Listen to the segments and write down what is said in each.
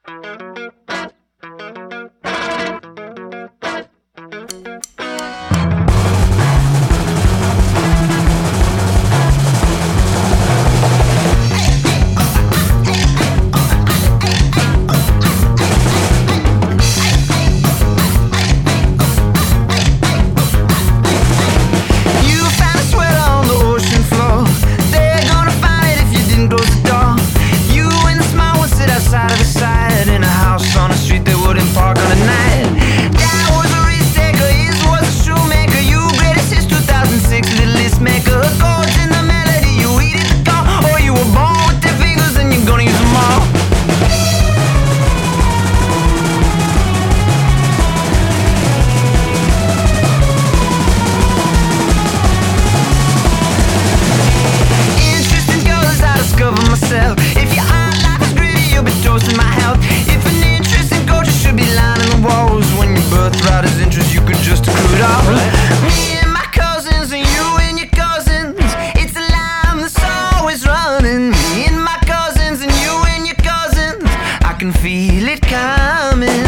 If your art life is gritty, you'll be toasting my health. If an interesting culture should be lining the walls, when your birthright is interest, you could just accrue it all. Me and my cousins, and you and your cousins, it's a line that's always running. Me and my cousins, and you and your cousins, I can feel it coming.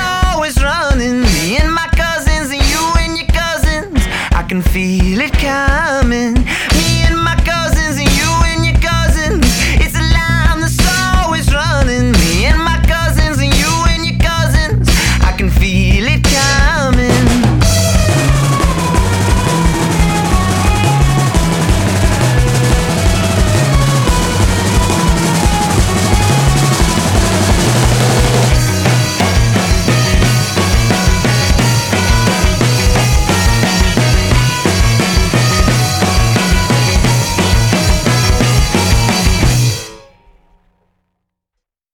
Can feel it coming.